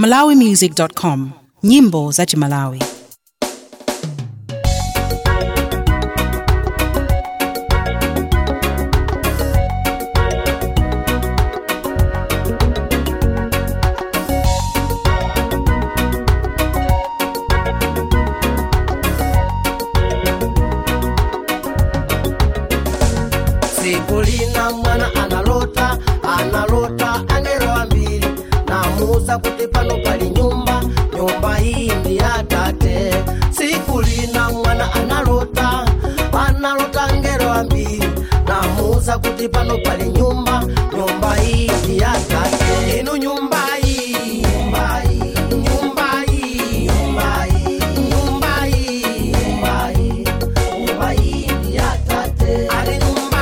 malawimusic.com, nyimbo za Malawi. Sikulina mwana analota angelo ambili namuza kuti pano pali nyumba hii ndi ya tate. Sikulina mwana analota angelo ambili namuza kuti pano pali nyumba hii ndi ya tate. Inu nyumba hii ndi ya tate. Ali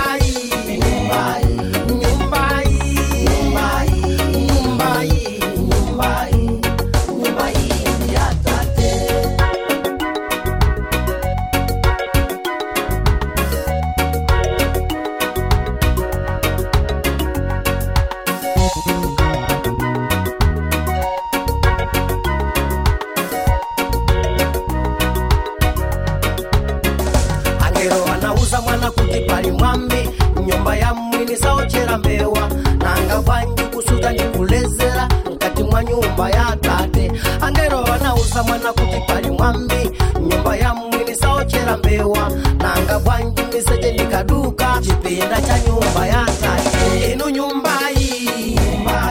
mwana kuti pali mwambi nyumba ya mwini saochera mbewa nanga vanji kusuza nikulezera mkati mwa nyumba ya tate. Angelo wanauza mwana kuti pali mwambi nyumba ya mwini saochera mbewa nanga vanji miseje nikaduka chipinda cha nyumba ya tate. Inu nyumba hii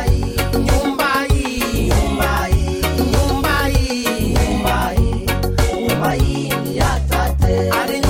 ndi ya tate. Ali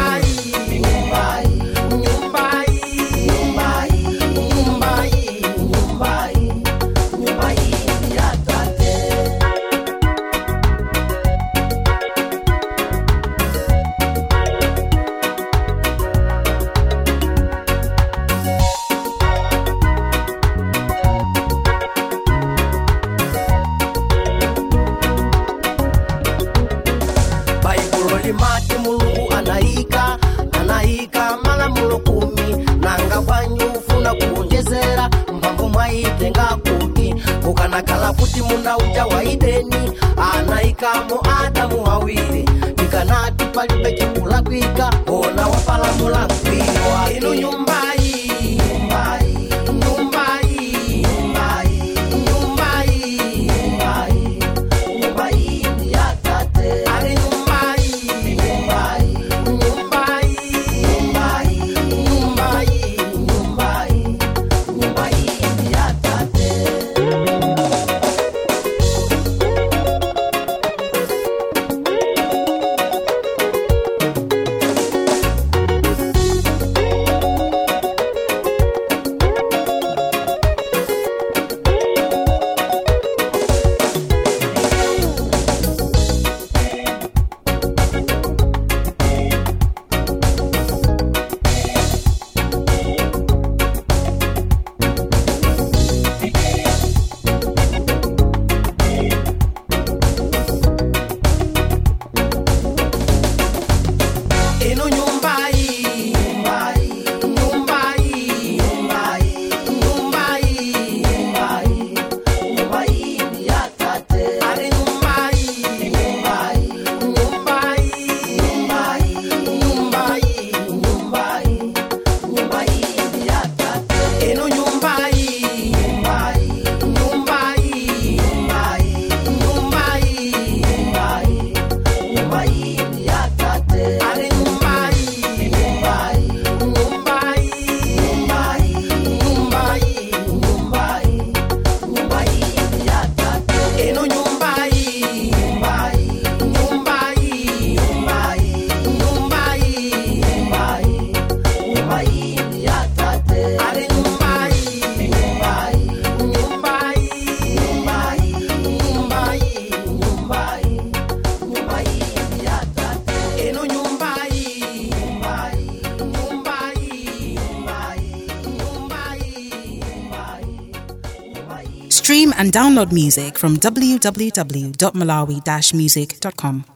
mati Mulungu anaika malamulo 10 nanga vanyufuna kuonjezera mpamvu mwaitenga kuti kukanakala kuti munda uja wa Edeni anaikamo Adamu awiri tikanati palibe chikula kwika ona wapalamula mkwiwa. Inu nyumba hii ndi ya tate. Ali Stream and download music from www.malawi-music.com.